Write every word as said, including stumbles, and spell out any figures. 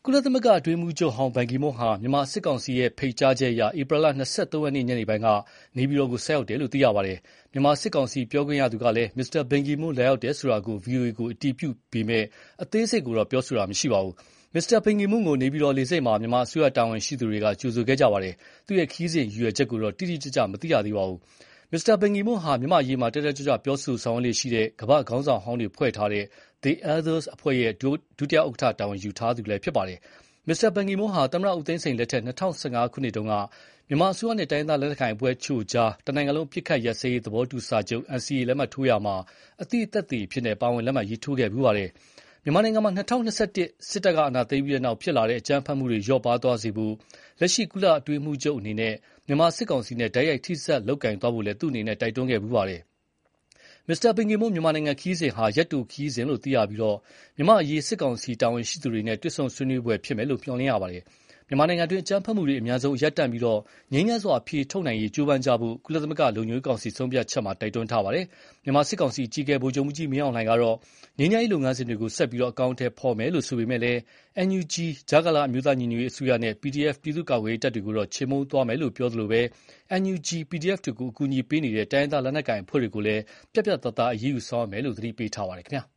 ကုလသမဂ္ဂအတွင်းရေးမှူးချုပ်ဟောင်းဘန်ကီမွန်းဟာမြန်မာစစ်ကောင်စီရဲ့ဖိတ်ကြားချက်အရဧပြီလ၂၃ရက်နေ့ညနေပိုင်းကနေပြည်တော်ကိုဆိုက်ရောက်တယ်လို့သိရပါတယ်။မြန်မာစစ်ကောင်စီပြောခွင့်ရသူကလည်းမစ္စတာဘန်ကီမွန်းလာရောက်တယ်ဆိုတာကို ဗွီအိုအေကိုအတည်ပြုပေမယ့်အသေးစိတ်ကိုတော့ပြောဆိုတာမရှိပါဘူး။မစ္စတာဘန်ကီမွန်းကိုနေပြည်တော်လေဆိပ်မှာမြန်မာအစိုးရတာဝန်ရှိသူတွေကကြိုဆိုခဲ့ကြပါတယ်။သူ့ရဲ့ခရီးစဉ်ရည်ရွယ်ချက်ကိုတော့တိတိကျကျမသိရသေးပါဘူး။မစ္စတာဘန်ကီမွန်းဟာမြန်မာ့အရေးမှာတက်တက်ကြွကြွပြောဆိုဆောင်ရွက်လေ့ရှိတဲ့ကမ္ဘာ့ခေါင်းဆောင်ဟောင်းတွေဖွဲ့ထားတဲ့ The Elders အဖွဲ့ရဲ့ဒုတိယဥက္ကဋ္ဌတာဝန်ယူထားသူလည်းဖြစ်ပါတယ်။မစ္စတာဘန်ကီမွန်းဟာသမ္မတဦးသိန်းစိန်လက်ထက်၂၀၁၅ခုနှစ်တုန်းကမြန်မာအစိုးရနဲ့တိုင်းရင်းသားလက်နက်ကိုင်အဖွဲ့အချို့ကြားတနိုင်ငံလုံးပစ်ခတ်ရပ်စဲရေးသဘောတူစာချုပ် N C A လက်မှတ်ထိုးရာမှာအသိသက်သေအဖြစ်ပါဝင်လက်မှတ်ရေးထိုးခဲ့ဖူးပါတယ်။မြန်မာနိုင်ငံမှာ၂၀၂၁စစ်တပ်ကအာဏာသိမ်းပြီးနောက်ဖြစ်လာတဲ့အကြမ်းဖက်မှုတွေလျော့ပါးသွားစေဖို့လက်ရှိကုလအတွင်းရေးမှူးချုပ်အနေနဲ့မြန်မာစစ်ကောင်စီနဲ့တိုက်ရိုက်ထိစပ်လုပ်ကိုင်သွားဖို့လည်းသူ့အနေနဲ့တိုက်တွန်းခဲ့ဖူးပါတယ်။မစ္စတာဘန်ကီမွန်းမြန်မာနိုင်ငံခရီးစဉ်ဟာရက်တိုခရီးစဉ်လို့သိရပြီးမြန်မာ့အရေးစစ်ကောင်စီတာဝန်ရှိသူတွေနဲ့တွေ့ဆုံဆွေးနွေးပွဲဖြစ်မယ်လို့မျှော်လင့်ရပါတယ်။မြန်မာနိုင်ငံတွင်းအကြမ်းဖက်မှုတွေအများဆုံးရပ်တန့်ပြီးငြိမ်းချမ်းစွာအဖြေထုတ်နိုင်ရေးကြိုးပမ်းကြဖို့ကုလသမဂ္ဂလုံခြုံရေးကောင်စီဆုံးဖြတ်ချက်မှာတိုက်တွန်းထားပါတယ်။မြန်မာစစ်ကောင်စီအကြီးအကဲဗိုလ်ချုပ်မှူးကြီးမင်းအောင်လှိုင်ကတော့ငြိမ်းချမ်းရေးလုပ်ငန်းစဉ်တွေကိုဆက်ပြီးအကောင်အထည်ဖော်မယ်လို့ဆိုပေမယ့်လည်း N U G ကြားကာလအမျိုးသားညီညွတ်ရေးအစိုးရနဲ့ P D F ပြည်သူ့ကာကွယ်ရေးတပ်တွေကိုတော့ချေမှုန်းသွားမယ်လို့ပြောသလို N U G P D F တွေကိုအကူအညီပေးနေတဲ့တိုင်းရင်းသားလက်နက်ကိုင်အဖွဲ့တွေကိုလည်းပြတ်ပြတ်သားသားအရေးယူဆောင်ရွက်မယ်လို့သတိပေးထားပါတယ်ခင်ဗျာ။